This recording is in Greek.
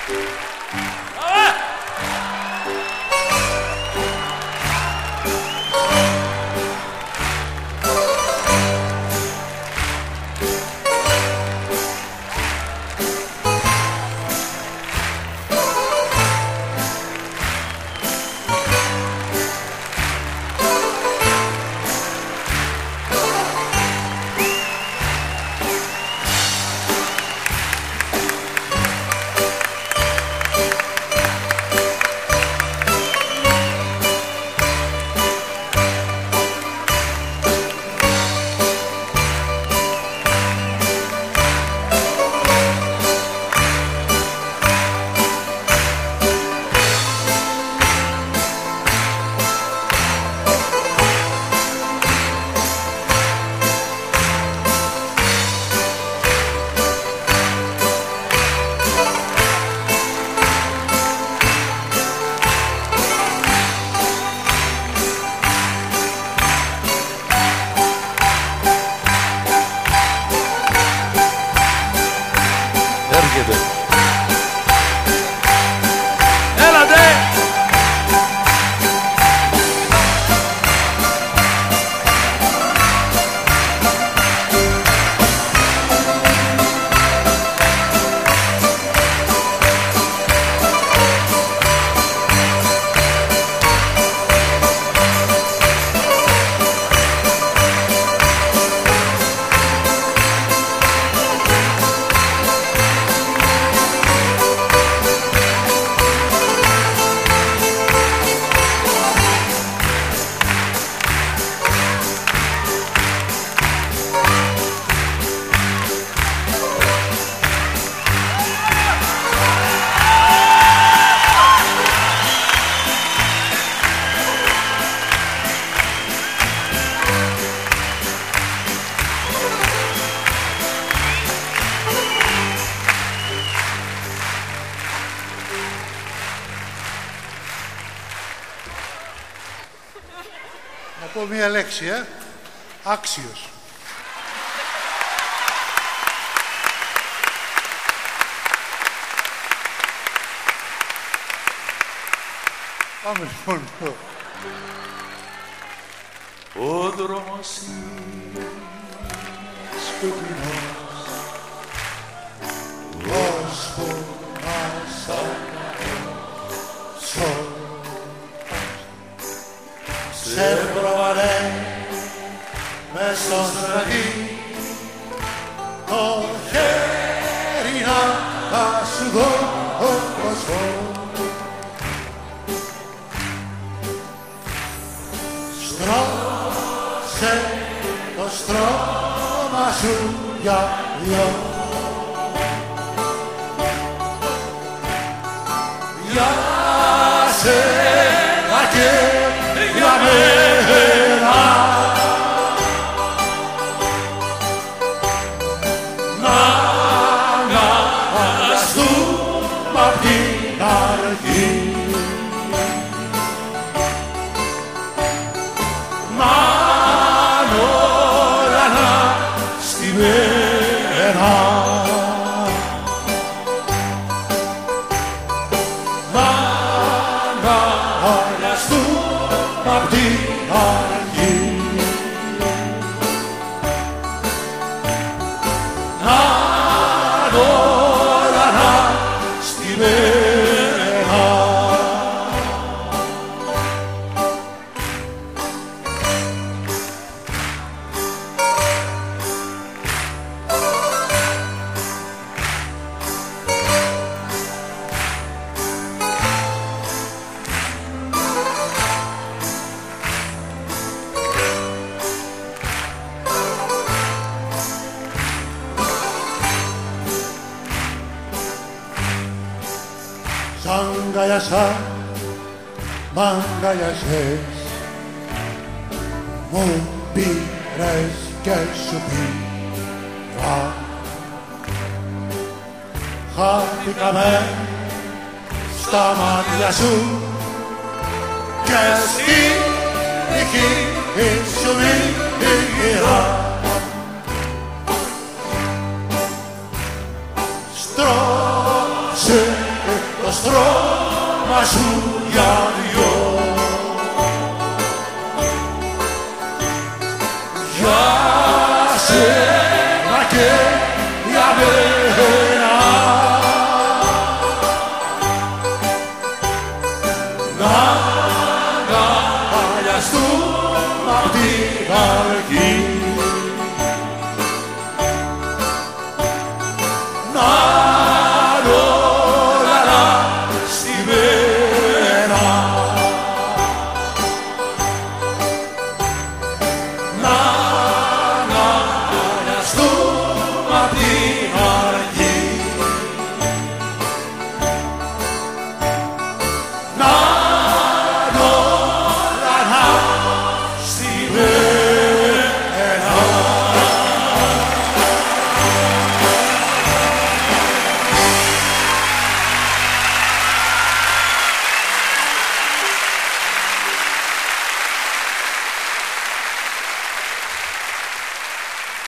Να πω μία λέξη, άξιος. Πάμε λοιπόν. Ο δρόμος είναι σκοτεινός, ώσπου μας αναγνώσω. Σε προβαλέ μες στο στρατή, το χέρι να σου δώσω. Στρώσε το στρώμα σου για δυο, για σένα και για μένα. Να αγκαστούμε απ' την αρχή. Μ' αγκαλιάσες, μου πήρες και σου πήρα. Χάθηκαμε στα μάτια σου και στη δική σου μοίρα. Στρώσε το στρώμα σου για δυο. Για σένα και για μένα να αγκαλιαστούμε απ' την αρχή. Να